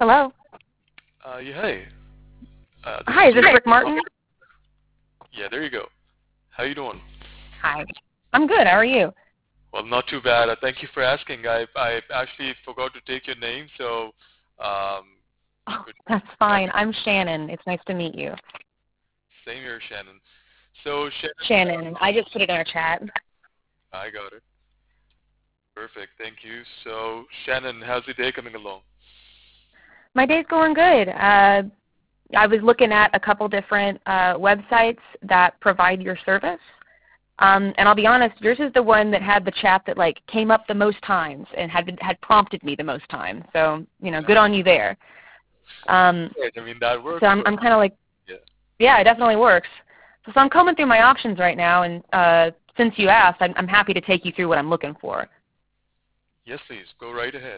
Hello. Yeah, hey. This Hi, is is this Rick Martin? Yeah, there you go. How you doing? Hi. I'm good. How are you? Well, not too bad. Thank you for asking. I actually forgot to take your name, so um, Oh, good. that's fine. I'm Shannon. It's nice to meet you. Same here, Shannon. So Shannon, Shannon. I just put it in our chat. I got it. Perfect. Thank you. So Shannon, how's the day coming along? My day's going good. I was looking at a couple different websites that provide your service. And I'll be honest, yours is the one that had the chat that like came up the most times and had prompted me the most times. So, good on you there. Great. I mean, that So works. I'm kind of like, Yeah. yeah, it definitely works. So I'm combing through my options right now, and since you asked, I'm happy to take you through what I'm looking for. Yes, please. Go right ahead.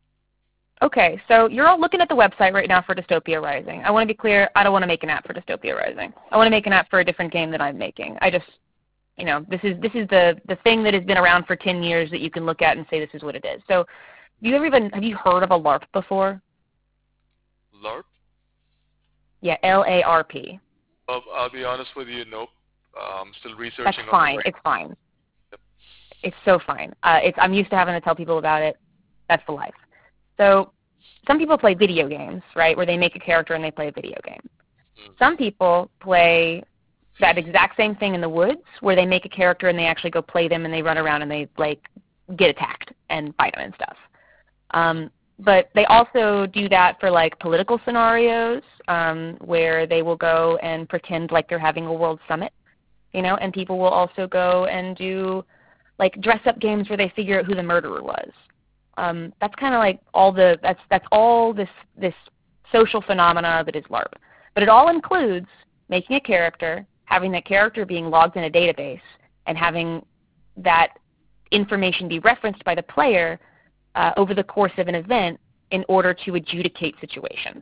Okay, so you're all looking at the website right now for Dystopia Rising. I want to be clear, I don't want to make an app for Dystopia Rising. I want to make an app for a different game that I'm making. I just, this is the thing that has been around for 10 years that you can look at and say this is what it is. So have you heard of a LARP before? LARP? Yeah, LARP. I'll be honest with you. Nope. I'm still That's researching on fine. it. It's fine. Yep. It's so fine. I'm used to having to tell people about it. That's the life. So some people play video games, right, where they make a character and they play a video game. Some people play that exact same thing in the woods, where they make a character and they actually go play them and they run around and they like get attacked and fight them and stuff. But they also do that for like political scenarios, where they will go and pretend like they're having a world summit, and people will also go and do like dress-up games where they figure out who the murderer was. That's kind of like that's all this social phenomena that is LARP. But it all includes making a character, having that character being logged in a database, and having that information be referenced by the player over the course of an event in order to adjudicate situations.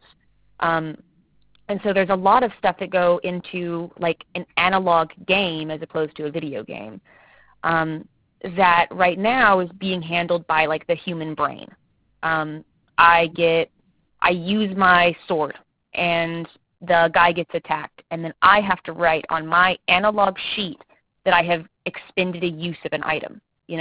And so there's a lot of stuff that go into like an analog game as opposed to a video game. That right now is being handled by like the human brain. I use my sword and the guy gets attacked, and then I have to write on my analog sheet that I have expended a use of an item,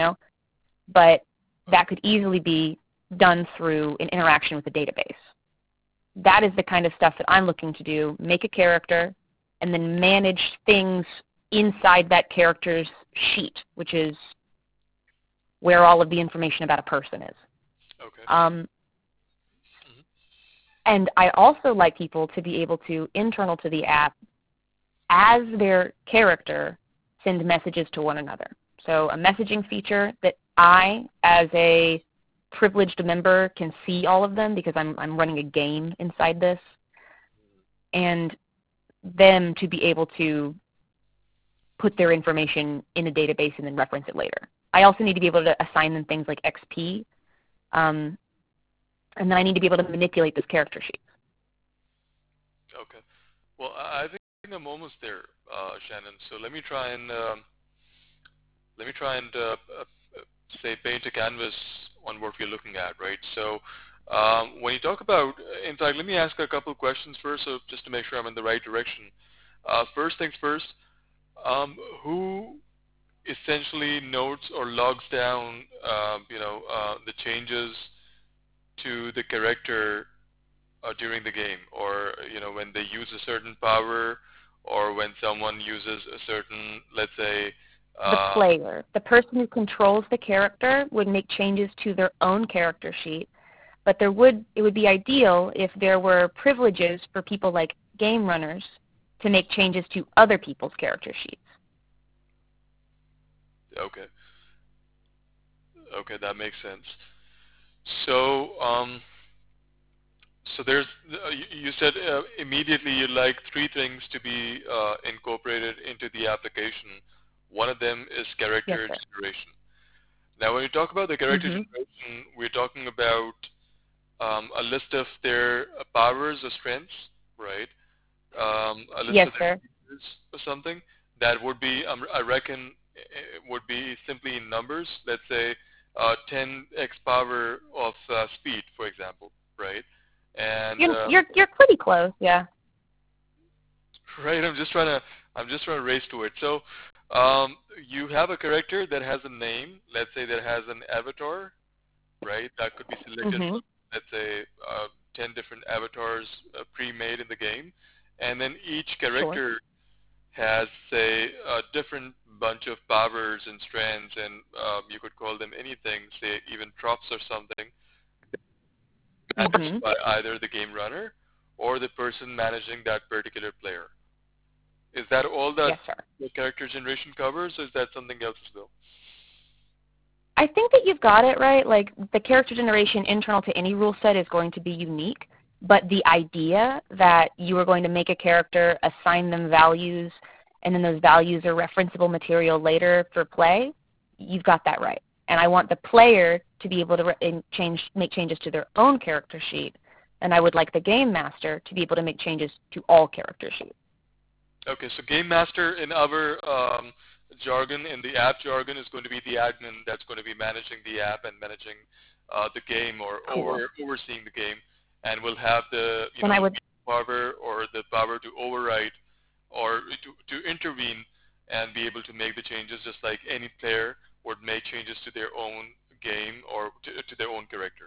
But that could easily be done through an interaction with the database. That is the kind of stuff that I'm looking to do, make a character, and then manage things inside that character's sheet, which is where all of the information about a person is. Okay. And I also like people to be able to, internal to the app, as their character, send messages to one another. So a messaging feature that I, as a privileged member, can see all of them because I'm running a game inside this, and them to be able to put their information in a database and then reference it later. I also need to be able to assign them things like XP, and then I need to be able to manipulate those character sheets. Okay. Well, I think I'm almost there, Shannon. So let me try and say paint a canvas on what we're looking at, right? So when you talk about, in fact, let me ask a couple of questions first, so just to make sure I'm in the right direction. First things first, who essentially notes or logs down, the changes to the character during the game, or when they use a certain power, or when someone uses a certain, let's say, The player, the person who controls the character, would make changes to their own character sheet, but it would be ideal if there were privileges for people like game runners to make changes to other people's character sheets. Okay. Okay, that makes sense. So, there's, you said immediately you'd like three things to be incorporated into the application. One of them is Yes, character sir. generation. Now, when you talk about the character Mm-hmm. generation, we're talking about a list of their powers or strengths, right? A list Yes, of their sir. features or something that would be, I reckon, would be simply in numbers. Let's say 10x power of speed, for example, right? And You're pretty close, yeah. right, I'm just trying to race to it. So you have a character that has a name, let's say that has an avatar, right? That could be selected Mhm. from, let's say, 10 different avatars pre-made in the game. And then each Sure. character has, say, a different bunch of powers and strengths, and you could call them anything, say even tropes or something, managed Mhm. by either the game runner or the person managing that particular player. Is that all that Yes, sir. the character generation covers, or is that something else as well? I think that you've got it right. Like the character generation internal to any rule set is going to be unique, but the idea that you are going to make a character, assign them values, and then those values are referenceable material later for play, you've got that right. And I want the player to be able to make changes to their own character sheet, and I would like the game master to be able to make changes to all character sheets. Okay, so game master in our jargon, in the app jargon, is going to be the admin that's going to be managing the app and managing the game, or Cool. overseeing the game, and will have the And I the would power or the power to override or to intervene and be able to make the changes, just like any player would make changes to their own game or to their own character.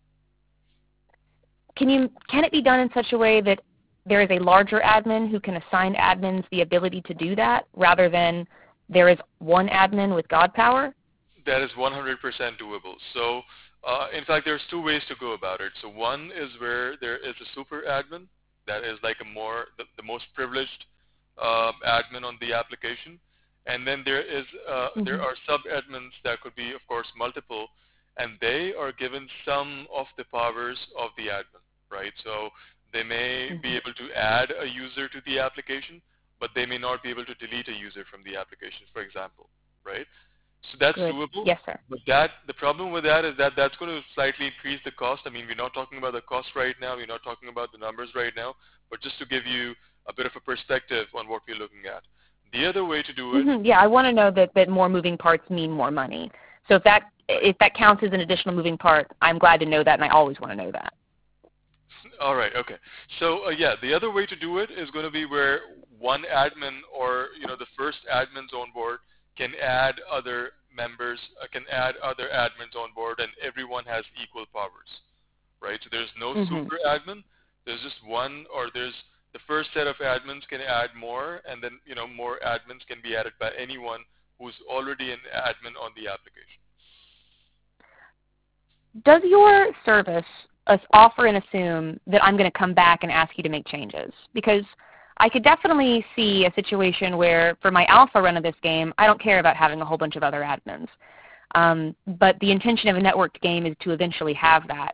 can it be done in such a way that there is a larger admin who can assign admins the ability to do that rather than there is one admin with God power? That is 100% doable. So, in fact, there's two ways to go about it. So one is where there is a super admin that is like the most privileged admin on the application, and then there Hmm. are sub admins that could be, of course, multiple, and they are given some of the powers of the admin, right? So they may be Hmm. able to add a user to the application, but they may not be able to delete a user from the application, for example, right? So that's Good. doable, Yes, sir. but the problem with that is that that's going to slightly increase the cost. I mean, we're not talking about the cost right now. We're not talking about the numbers right now, but just to give you a bit of a perspective on what we're looking at. The other way to do it, Yeah, I want to know that more moving parts mean more money. So if that counts as an additional moving part, I'm glad to know that, and I always want to know that. all right, okay. So yeah, the other way to do it is going to be where one admin or the first admins on board can add other members, can add other admins on board, and everyone has equal powers. Right? So there's no Hmm. super admin. There's just one, or there's the first set of admins can add more, and then more admins can be added by anyone who's already an admin on the application. Does your service offer and assume that I'm going to come back and ask you to make changes? Because I could definitely see a situation where for my alpha run of this game, I don't care about having a whole bunch of other admins. But the intention of a networked game is to eventually have that.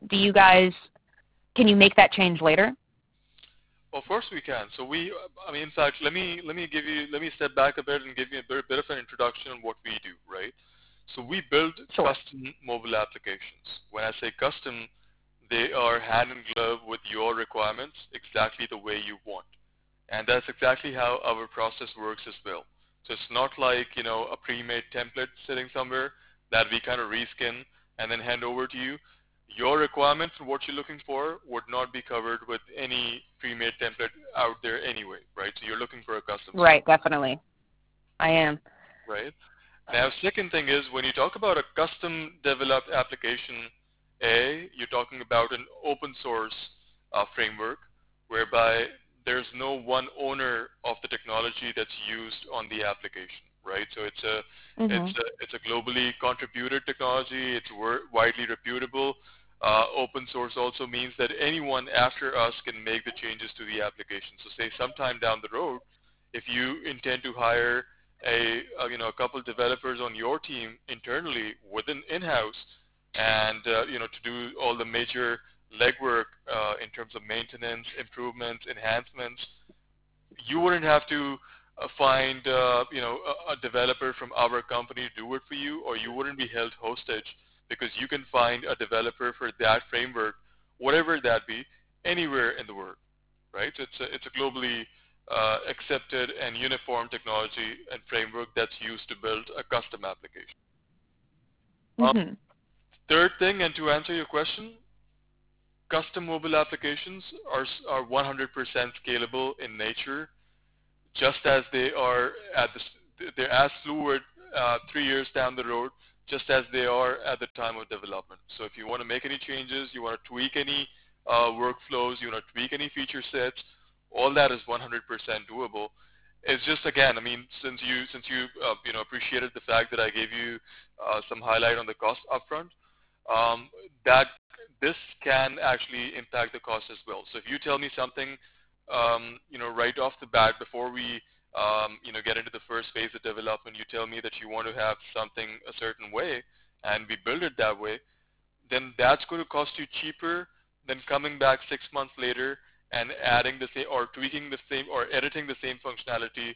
Can you make that change later? Of course we can. So I mean, in fact, let me step back a bit and give you a bit of an introduction on what we do, right? So we build Sure. custom mobile applications. When I say custom, they are hand in glove with your requirements exactly the way you want. And that's exactly how our process works as well. So it's not like, a pre-made template sitting somewhere that we kind of reskin and then hand over to you. Your requirements and what you're looking for would not be covered with any pre-made template out there anyway, right? So you're looking for a custom Right, definitely. I am. right? Now, second thing is when you talk about a custom developed application, you're talking about an open source framework whereby there's no one owner of the technology that's used on the application, right? So Mhm. it's a globally contributed technology. It's widely reputable. Open source also means that anyone after us can make the changes to the application. So say sometime down the road, if you intend to hire a couple developers on your team internally within in-house, and to do all the major legwork in terms of maintenance, improvements, enhancements, you wouldn't have to find a developer from our company to do it for you, or you wouldn't be held hostage because you can find a developer for that framework, whatever that be, anywhere in the world, right? So it's a globally accepted and uniform technology and framework that's used to build a custom application. Um, Mhm. Third thing, and to answer your question, custom mobile applications are 100% scalable in nature, just as they are they're as fluid 3 years down the road, just as they are at the time of development. So if you want to make any changes, you want to tweak any workflows, you want to tweak any feature sets, all that is 100% doable. It's just, again, I mean, since you appreciated the fact that I gave you some highlight on the cost upfront, that this can actually impact the cost as well. So if you tell me something, right off the bat before we, get into the first phase of development, you tell me that you want to have something a certain way, and we build it that way, then that's going to cost you cheaper than coming back 6 months later and adding the same or tweaking the same or editing the same functionality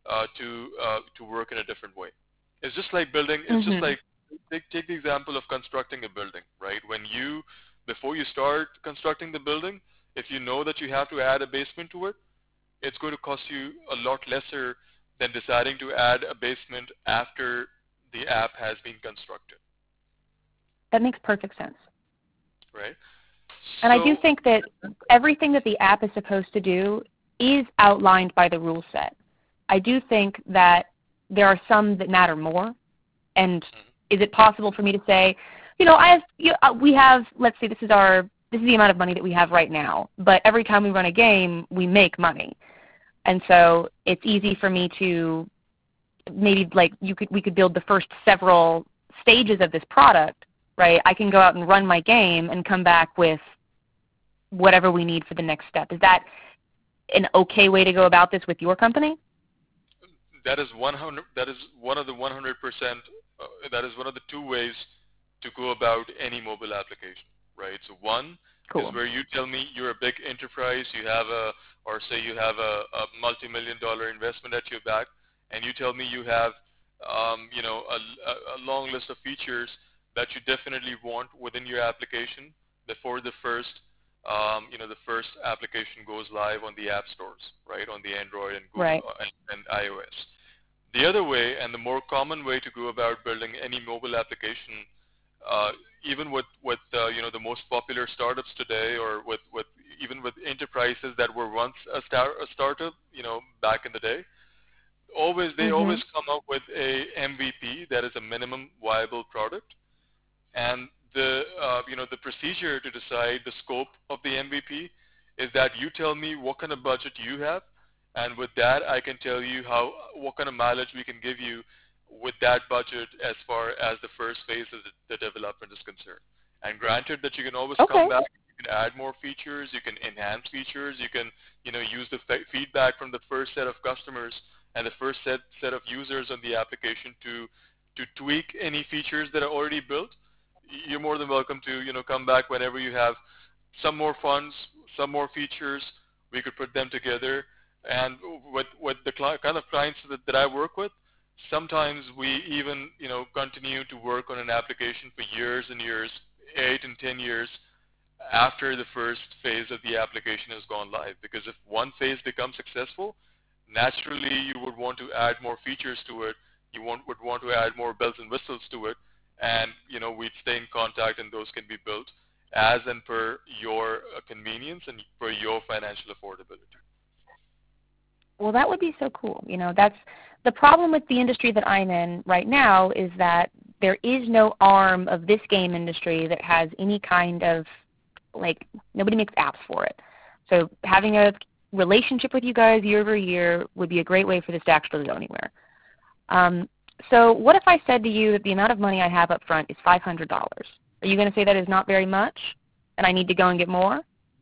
to work in a different way. It's just like building. It's just like take the example of constructing a building, right? Before you start constructing the building, if you know that you have to add a basement to it, it's going to cost you a lot lesser than deciding to add a basement after the app has been constructed. That makes perfect sense. Right. And I do think that everything that the app is supposed to do is outlined by the rule set. I do think that there are some that matter more. And is it possible for me to say, we have, let's say this is the amount of money that we have right now, but every time we run a game, we make money. And so it's easy for me to maybe we could build the first several stages of this product, right? I can go out and run my game and come back with whatever we need for the next step. Is that an okay way to go about this with your company? That is 100. That is one of the 100%. That is one of the two ways to go about any mobile application, right? So one is where you tell me you're a big enterprise, you have a multi-million-dollar investment at your back, and you tell me you have, a long list of features that you definitely want within your application before the first application goes live on the app stores, right, on the Android and Google and iOS. The other way, and the more common way to go about building any mobile application, even with the most popular startups today, or even with enterprises that were once a startup, back in the day, they always come up with a MVP, that is a minimum viable product, and the procedure to decide the scope of the MVP is that you tell me what kind of budget you have, and with that I can tell you what kind of mileage we can give you with that budget as far as the first phase of the development is concerned. And granted that you can always come back, you can add more features, you can enhance features, you can use the feedback from the first set of customers and the first set of users on the application to tweak any features that are already built. You're more than welcome to come back whenever you have some more funds, some more features. We could put them together. And with the kind of clients that I work with, sometimes we even continue to work on an application for years and years, 8 and 10 years after the first phase of the application has gone live. Because if one phase becomes successful, naturally you would want to add more features to it. You would want to add more bells and whistles to it, and we'd stay in contact, and those can be built as and per your convenience and per your financial affordability. Well, that would be so cool. That's the problem with the industry that I'm in right now, is that there is no arm of this game industry that has any kind of, nobody makes apps for it. So having a relationship with you guys year over year would be a great way for this to actually go anywhere. So what if I said to you that the amount of money I have up front is $500? Are you going to say that is not very much and I need to go and get more?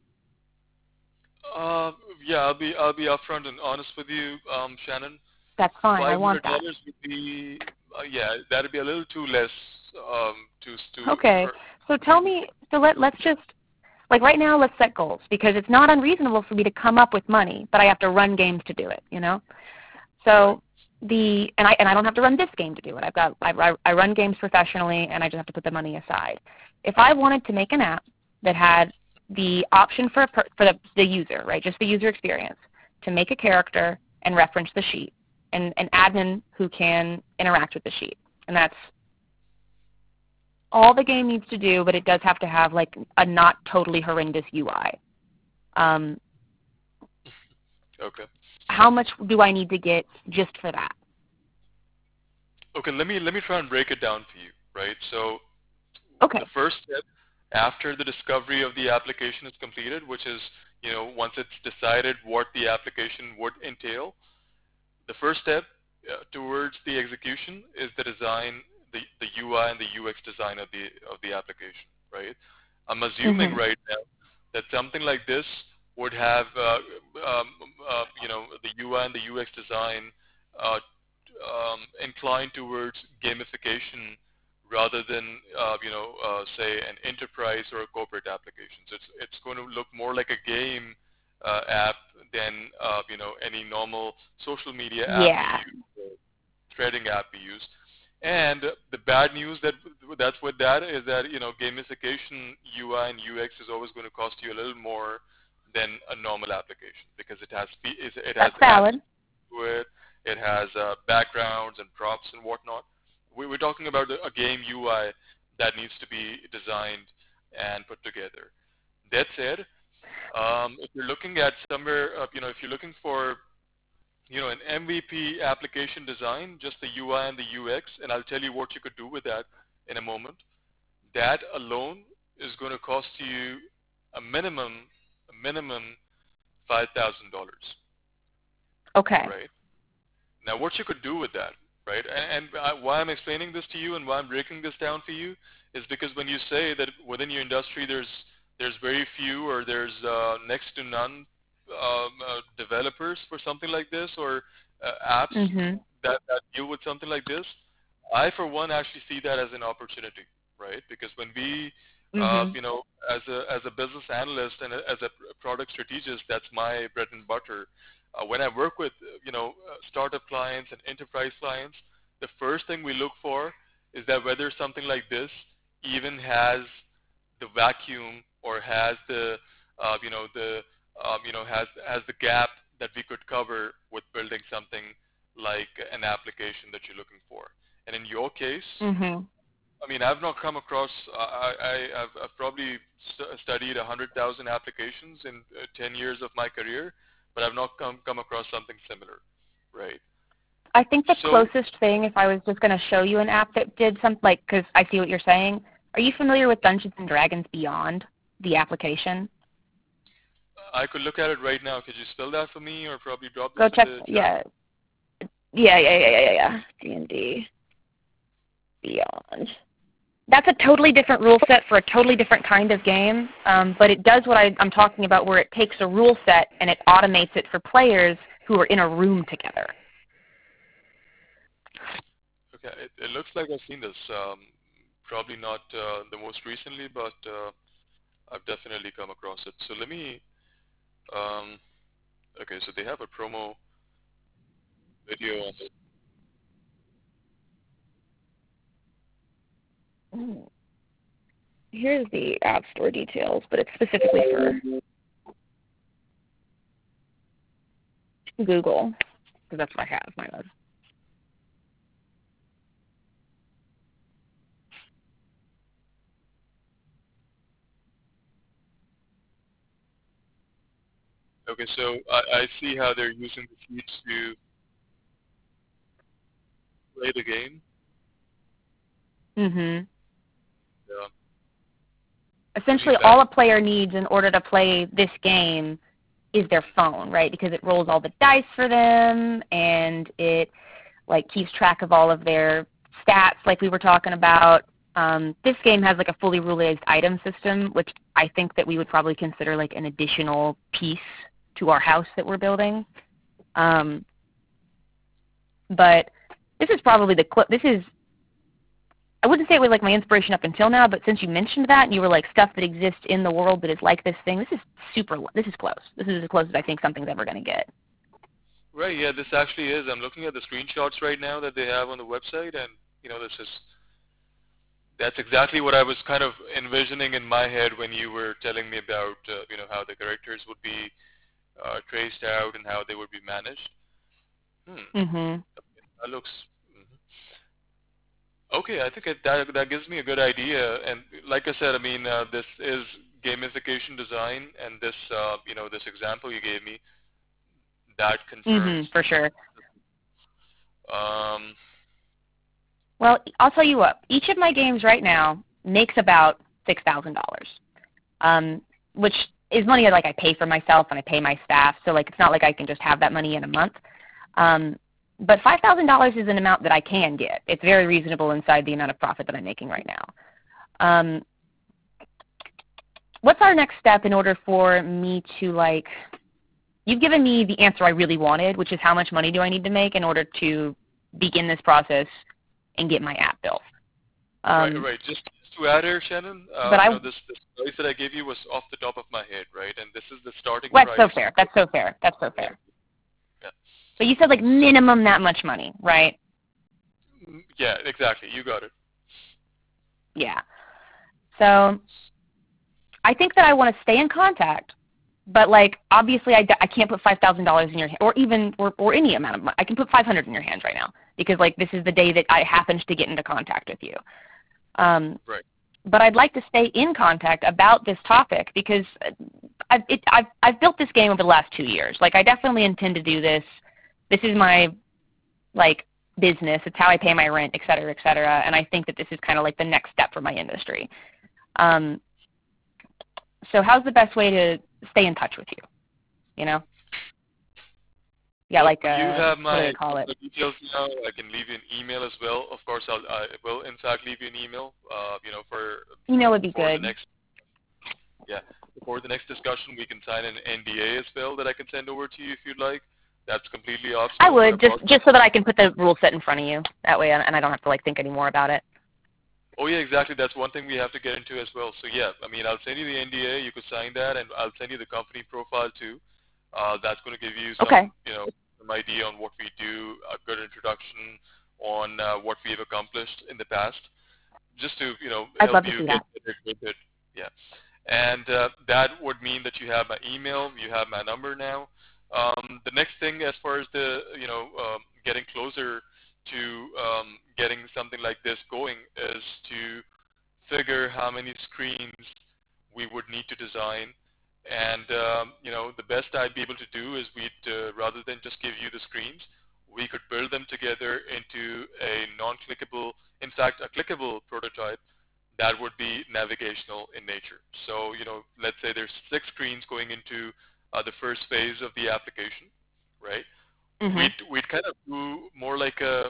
Yeah, I'll be upfront and honest with you, Shannon. That's fine. I want that. $500 would be, that'd be a little too less. Okay. So tell me. So let's just right now. Let's set goals, because it's not unreasonable for me to come up with money, but I have to run games to do it. So I don't have to run this game to do it. I run games professionally, and I just have to put the money aside. If I wanted to make an app that had the option for the user, right, just the user experience, to make a character and reference the sheet, and an admin who can interact with the sheet, and that's all the game needs to do, but it does have to have like a not totally horrendous UI. Okay. How much do I need to get just for that? Okay, let me try and break it down for you, right? So Okay. the first step after the discovery of the application is completed, which is, once it's decided what the application would entail, the first step towards the execution is the design, the UI and the UX design of the application, right? I'm assuming Mhm. right now that something like this would have, the UI and the UX design uh, inclined towards gamification rather than, say an enterprise or a corporate application. So it's going to look more like a game app than, any normal social media app we Yeah. use, threading app we use. And the bad news that's with that is that, gamification UI and UX is always going to cost you a little more than a normal application because it has That's apps valid. to it, it has backgrounds and props and whatnot. We're talking about a game UI that needs to be designed and put together. That said, if you're looking at somewhere, if you're looking for, an MVP application design, just the UI and the UX, and I'll tell you what you could do with that in a moment. That alone is going to cost you a minimum $5,000, Okay. right? Now, what you could do with that, right? And why I'm explaining this to you and why I'm breaking this down for you is because when you say that within your industry there's very few or there's next to none developers for something like this or apps Mhm. that deal with something like this, I for one actually see that as an opportunity, right? Because when we, Mhm. as a business analyst and as a product strategist, that's my bread and butter. When I work with, startup clients and enterprise clients, the first thing we look for is that whether something like this even has the vacuum or has the, has the gap that we could cover with building something like an application that you're looking for. And in your case, Mhm. I mean, I've not come across. I've probably studied 100,000 applications in 10 years of my career, but I've not come across something similar, right? I think the So closest thing, if I was just going to show you an app that did something, like, because I see what you're saying. Are you familiar with Dungeons and Dragons Beyond, the application? I could look at it right now. Could you spell that for me, or probably drop this Go in check. the chat? Yeah. Yeah. D&D Beyond. That's a totally different rule set for a totally different kind of game, but it does what I'm talking about, where it takes a rule set and it automates it for players who are in a room together. Okay, it looks like I've seen this. Probably not the most recently, but I've definitely come across it. So let me. Um, okay, so they have a promo video on it. Mm. Here's the App Store details, but it's specifically for Google, because that's what I have. Mine was. Okay, so I see how they're using the sheets to play the game. Mhm. Yeah. I Essentially, mean that. all a player needs in order to play this game is their phone, right? Because it rolls all the dice for them, and it like keeps track of all of their stats, like we were talking about. This game has like a fully rule-based item system, which I think that we would probably consider like an additional piece to our house that we're building. But this is probably this is, I wouldn't say it was like my inspiration up until now, but since you mentioned that and you were like stuff that exists in the world that is like this thing, this is this is close. This is as close as I think something's ever going to get. Right. Yeah. This actually is. I'm looking at the screenshots right now that they have on the website, and this is that's exactly what I was kind of envisioning in my head when you were telling me about how the characters would be traced out and how they would be managed. Hmm. Mhm. That looks. Mhm. Okay, I think that gives me a good idea. And like I said, I mean, this is gamification design, and this this example you gave me that confirms. For sure. Um, Well, I'll tell you what. Each of my games right now makes about $6,000, which is money that like I pay for myself and I pay my staff. So like it's not like I can just have that money in a month. But $5,000 is an amount that I can get. It's very reasonable inside the amount of profit that I'm making right now. What's our next step in order for me to like? You've given me the answer I really wanted, which is how much money do I need to make in order to begin this process and get my app built. right. Just to add here, Shannon, but this price that I gave you was off the top of my head, right? And this is the starting that's price. so fair. That's so fair. That's so fair. Yeah. But you said like minimum that much money, right? Yeah, exactly. You got it. Yeah. So I think that I want to stay in contact, but like obviously I can't put $5,000 in your hand, or even or any amount of money. I can put 500 in your hands right now because like this is the day that I happened to get into contact with you. Right. But I'd like to stay in contact about this topic because I've built this game over the last 2 years. Like I definitely intend to do this. This is my like business. It's how I pay my rent, et cetera, et cetera. And I think that this is kind of like the next step for my industry. So how's the best way to stay in touch with you? You know? Yeah, like you have what do my they call it? details now. I can leave you an email as well. Of course, I will in fact leave you an email. For Email would be for good. the next before the next discussion, we can sign an NDA as well that I can send over to you if you'd like. That's completely optional. I would just so that I can put the rule set in front of you. That way, and I don't have to like think any more about it. Oh yeah, exactly. That's one thing we have to get into as well. So yeah, I mean, I'll send you the NDA. You could sign that, and I'll send you the company profile too. That's going to give you some, Okay. some idea on what we do, a good introduction on what we have accomplished in the past, just to I'd love help to you see get that. better with it. Yeah, and that would mean that you have my email, you have my number now. The next thing, as far as the getting closer to getting something like this going, is to figure how many screens we would need to design. And the best I'd be able to do is we'd rather than just give you the screens, we could build them together into a non-clickable, in fact, a clickable prototype that would be navigational in nature. So let's say there's 6 screens going into the first phase of the application, right? We'd kind of do more like a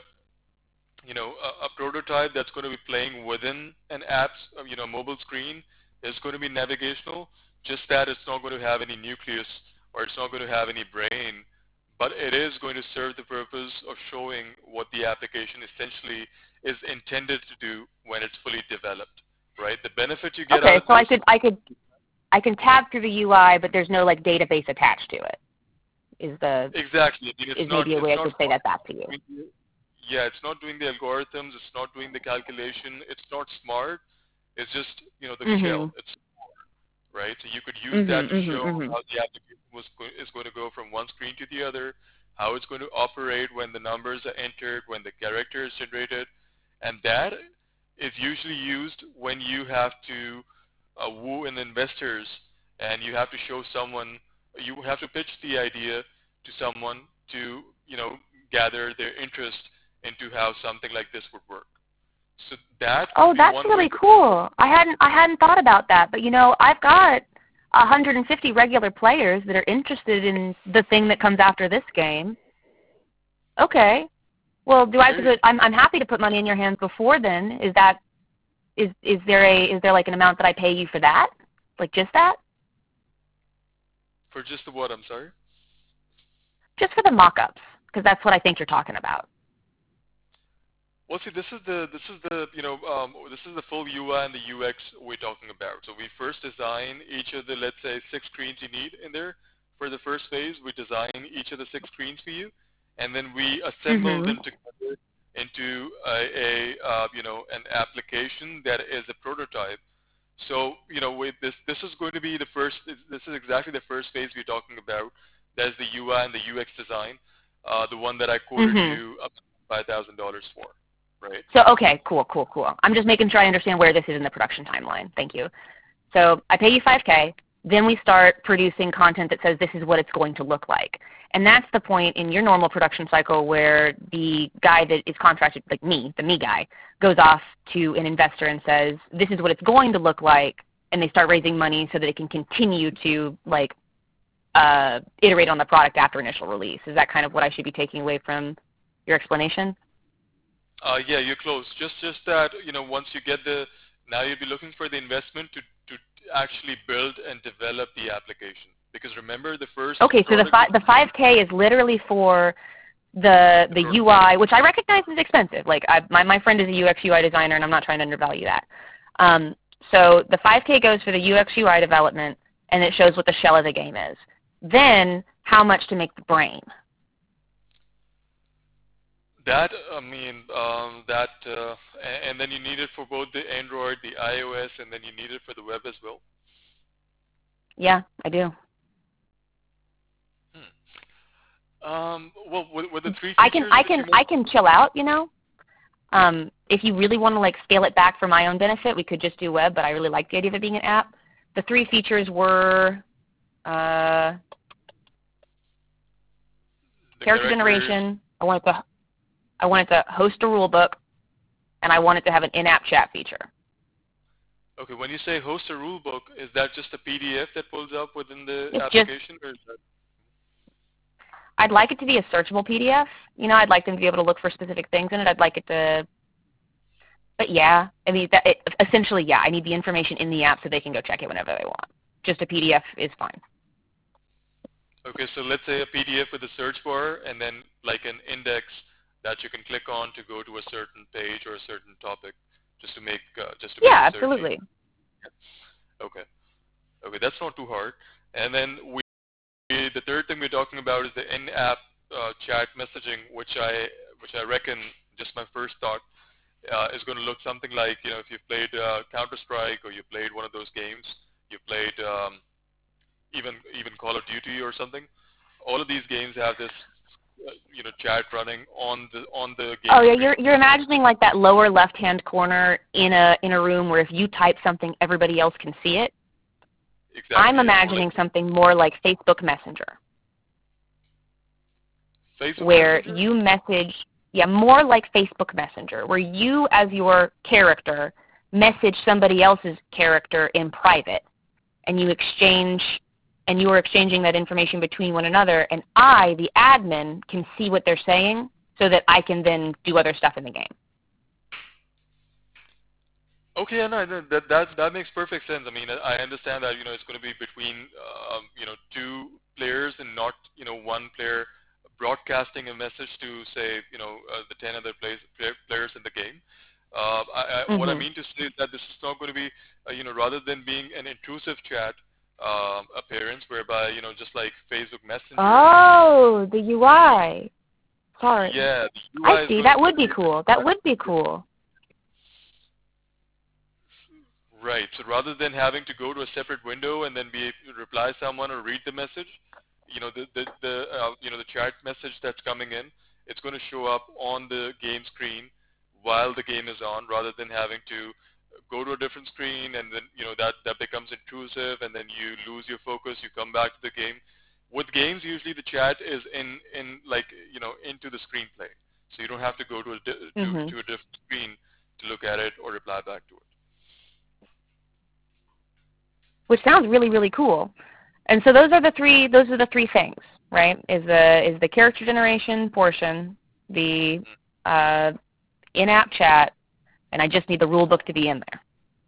prototype that's going to be playing within an app's mobile screen is going to be navigational, just that it's not going to have any nucleus or it's not going to have any brain, but it is going to serve the purpose of showing what the application essentially is intended to do when it's fully developed, right? The benefit you get out of so this, I can tab through the UI, but there's no like database attached to it. Exactly. I mean, is maybe a way I could say that back to you. Yeah, it's not doing the algorithms. It's not doing the calculation. It's not smart. It's just the shell. It's right. So you could use that to show how the application is going to go from one screen to the other, how it's going to operate when the numbers are entered, when the character is generated, and that is usually used when you have to woo in investors and you have to show someone, you have to pitch the idea to someone to gather their interest into how something like this would work. So that that's really cool. I hadn't thought about that, but I've got 150 regular players that are interested in the thing that comes after this game. Okay. Well, I'm happy to put money in your hands before then. Is there like an amount that I pay you for that? Like just that? For just the what? I'm sorry. Just for the mock-ups, because that's what I think you're talking about. Well, see, this is the full UI and the UX we're talking about. So we first design each of the, let's say, 6 screens you need in there. For the first phase, we design each of the 6 screens for you, and then we assemble them together into an application that is a prototype. So with this is going to be the first. This is exactly the first phase we're talking about. That's the UI and the UX design, the one that I quoted you up to $5,000 for. right? So, okay, cool. I'm just making sure I understand where this is in the production timeline. Thank you. So I pay you $5K, then we start producing content that says this is what it's going to look like. And that's the point in your normal production cycle where the guy that is contracted, like me, the me guy, goes off to an investor and says, this is what it's going to look like, and they start raising money so that it can continue to iterate on the product after initial release. Is that kind of what I should be taking away from your explanation? Yeah, you're close. Just that, once you get now you'll be looking for the investment to actually build and develop the application. Because remember, the first Okay, so the 5K is literally for the UI, which I recognize is expensive. Like my friend is a UX UI designer, and I'm not trying to undervalue that. So the 5K goes for the UX UI development, and it shows what the shell of the game is. Then how much to make the brain? That, and then you need it for both the Android, the iOS, and then you need it for the web as well? Yeah, I do. Well, with the three I features... I can chill out, if you really want to scale it back for my own benefit, we could just do web, but I really like the idea of it being an app. The three features were character generation. I wanted to host a rule book, and I wanted to have an in-app chat feature. Okay, when you say host a rule book, is that just a PDF that pulls up within the It's application? Or is that... I'd like it to be a searchable PDF. I'd like them to be able to look for specific things in it. I'd like it to, but yeah, essentially, yeah, I need the information in the app so they can go check it whenever they want. Just a PDF is fine. Okay, so let's say a PDF with a search bar and then like an index that you can click on to go to a certain page or a certain topic, just to make Yeah, absolutely. Okay, that's not too hard. And then the third thing we're talking about is the in-app chat messaging, which I reckon, just my first thought, is going to look something like, if you've played Counter-Strike, or you played one of those games, you played even Call of Duty or something. All of these games have this chat running on the game. Oh yeah, you're imagining like that lower left-hand corner in a room where if you type something, everybody else can see it. Exactly. I'm imagining something more like Facebook Messenger. Where Messenger? you message, more like Facebook Messenger, where you as your character message somebody else's character in private, and you are exchanging that information between one another, and I, the admin, can see what they're saying so that I can then do other stuff in the game. Okay, no, that makes perfect sense. I understand that it's going to be between two players and not one player broadcasting a message to say the 10 other players in the game. What I mean to say is that this is not going to be rather than being an intrusive chat appearance whereby just like Facebook Messenger. Oh, the UI. Sorry. Yeah, the UI I see. That would be cool. That would be cool. Right. So rather than having to go to a separate window and then reply someone or read the message, the chat message that's coming in, it's going to show up on the game screen while the game is on, rather than having to go to a different screen, and then that becomes intrusive, and then you lose your focus. You come back to the game. With games, usually the chat is into the screenplay, so you don't have to go to a different screen to look at it or reply back to it. Which sounds really, really cool. And so those are the three things, right? Is the character generation portion, the in-app chat, and I just need the rule book to be in there.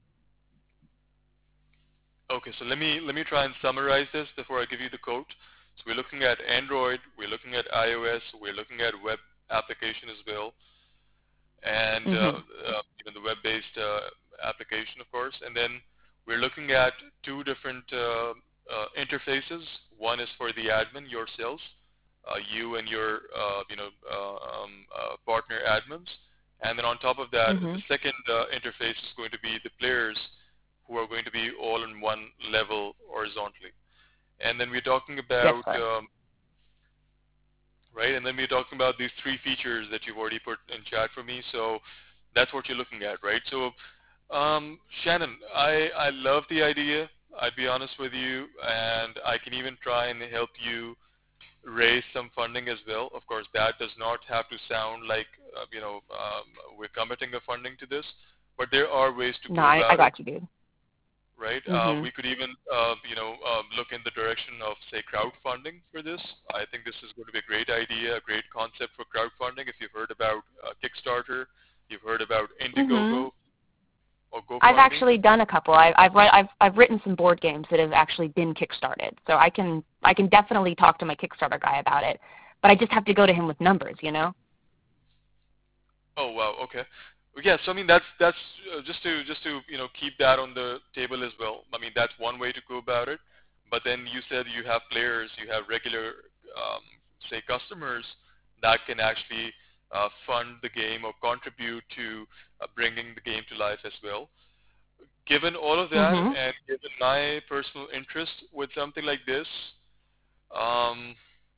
Okay, so let me try and summarize this before I give you the code. So we're looking at Android, we're looking at iOS, we're looking at web application as well, and the web-based application, of course. And then we're looking at two different interfaces. One is for the admin, yourselves, you and your partner admins. And then on top of that, the second interface is going to be the players who are going to be all in one level horizontally. And then we're talking about right? And then we're talking about these 3 features that you've already put in chat for me. So that's what you're looking at, right? So, Shannon, I love the idea. I'd be honest with you, and I can even try and help you raise some funding as well. Of course, that does not have to sound like we're committing a funding to this, but there are ways to No, go I about it, got you, dude. right? Mhm. We could even look in the direction of, say, crowdfunding for this. I think this is going to be a great idea, a great concept for crowdfunding. If you've heard about Kickstarter, you've heard about Mhm. Indiegogo or I've GoFundMe. actually done a couple. I've written some board games that have actually been kickstarted. So I can definitely talk to my Kickstarter guy about it. But I just have to go to him with numbers, you know? Oh wow, okay. Yeah, so I mean that's just to keep that on the table as well. I mean that's one way to go about it. But then you said you have players, you have regular say customers that can actually fund the game or contribute to bringing the game to life as well. Given all of that Mhm. and given my personal interest with something like this, um,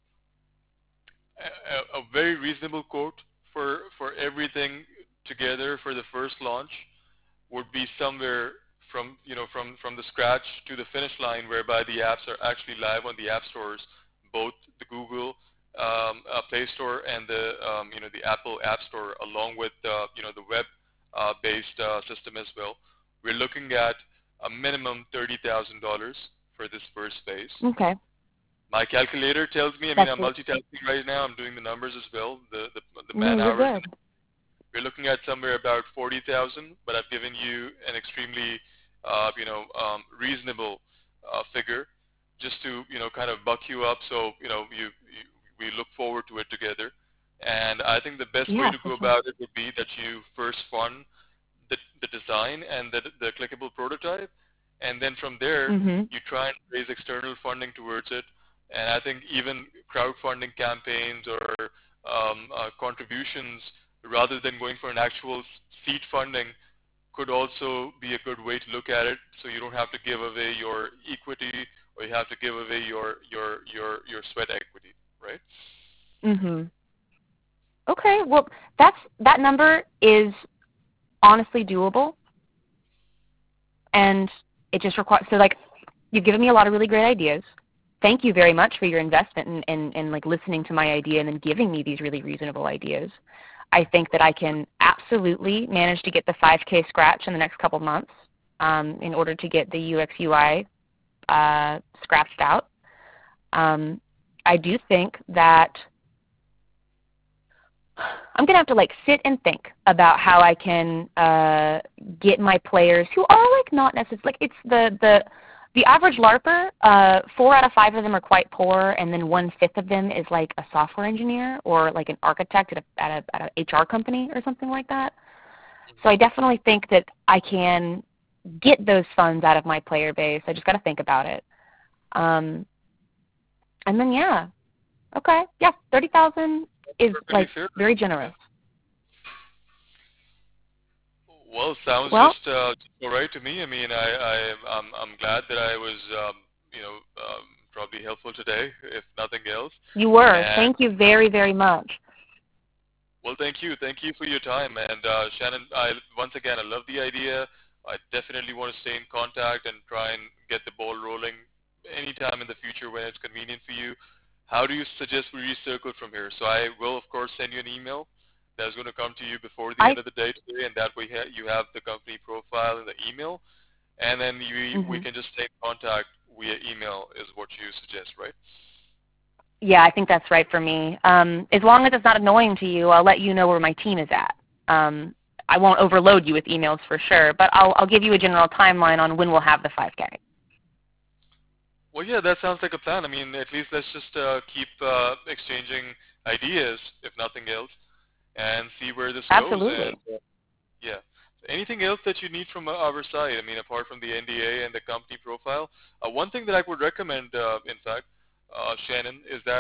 a very reasonable quote for everything together for the first launch would be somewhere from the scratch to the finish line, whereby the apps are actually live on the app stores, both the Google Play Store and the Apple App Store, along with the web based system as well. We're looking at a minimum $30,000 for this first phase. Okay. My calculator tells me, I mean, That's I'm multitasking right now. I'm doing the numbers as well, the No, man you're hours. good. We're looking at somewhere about 40,000, but I've given you an extremely, reasonable figure, just to kind of buck you up. So we look forward to it together. And I think the best way Yeah, to for go sure. about it would be that you first fund the design and the clickable prototype, and then from there Mhm. you try and raise external funding towards it. And I think even crowdfunding campaigns or contributions, rather than going for an actual seed funding, could also be a good way to look at it. So you don't have to give away your equity, or you have to give away your sweat equity, right? Mhm. Okay. Well, that number is honestly doable, and it just requires. So like, you've given me a lot of really great ideas. Thank you very much for your investment and like listening to my idea and then giving me these really reasonable ideas. I think that I can absolutely manage to get the 5K scratch in the next couple months in order to get the UX UI scratched out. I do think that I'm going to have to like sit and think about how I can get my players who are like not necessarily, like it's the average LARPer, 4 out of 5 of them are quite poor, and then 1/5 of them is like a software engineer or like an architect at a HR company or something like that. So I definitely think that I can get those funds out of my player base. I just got to think about it. And then yeah, okay, yeah, 30,000 is Perfectly like fair. very Yeah. generous. Well, sounds Well, just all right to me. I mean, I'm glad that I was probably helpful today, if nothing else. you were. And Thank you very, very much. well, thank you for your time. And Shannon, once again I love the idea. I definitely want to stay in contact and try and get the ball rolling anytime in the future when it's convenient for you. How do you suggest we recircle from here? So I will, of course, send you an email that's going to come to you before the I end of the day today, and that way you have the company profile in the email, and then we hmm can just stay in contact via email is what you suggest, right? Yeah, I think that's right for me. As long as it's not annoying to you, I'll let you know where my team is at. I won't overload you with emails for sure, but I'll give you a general timeline on when we'll have the 5K. Well, yeah, that sounds like a plan. I mean, at least let's just keep exchanging ideas, if nothing else, and see where this goes. And Absolutely. yeah, anything else that you need from our side? I mean, apart from the NDA and the company profile, one thing that I would recommend, in fact, Shannon, is that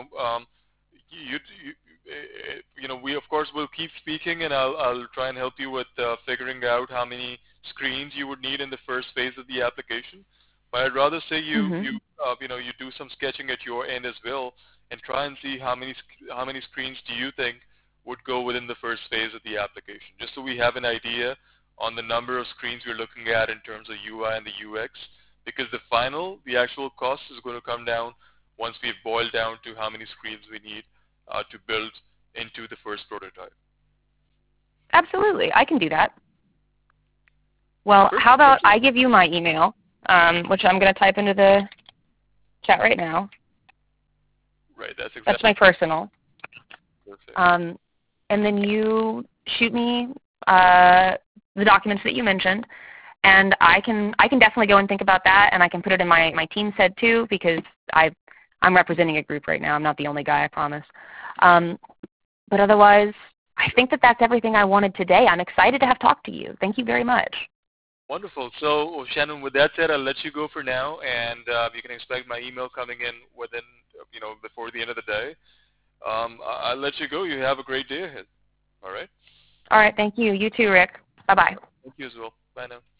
we of course will keep speaking, and I'll try and help you with figuring out how many screens you would need in the first phase of the application. But I'd rather say you hmm you you do some sketching at your end as well, and try and see how many screens do you think would go within the first phase of the application, just so we have an idea on the number of screens we're looking at in terms of UI and the UX, because the actual cost is going to come down once we've boiled down to how many screens we need to build into the first prototype. Absolutely. I can do that. Well, how about I give you my email, which I'm going to type into the chat right now. Right, that's exactly. That's my personal. Perfect. And then you shoot me the documents that you mentioned, and I can definitely go and think about that, and I can put it in my team's head too, because I'm representing a group right now. I'm not the only guy, I promise. But otherwise, I think that's everything I wanted today. I'm excited to have talked to you. Thank you very much. Wonderful. So, Shannon, with that said, I'll let you go for now, and you can expect my email coming in within, before the end of the day. I'll let you go. You have a great day ahead. All right? All right. Thank you. You too, Rick. Bye-bye. Thank you as well. Bye now.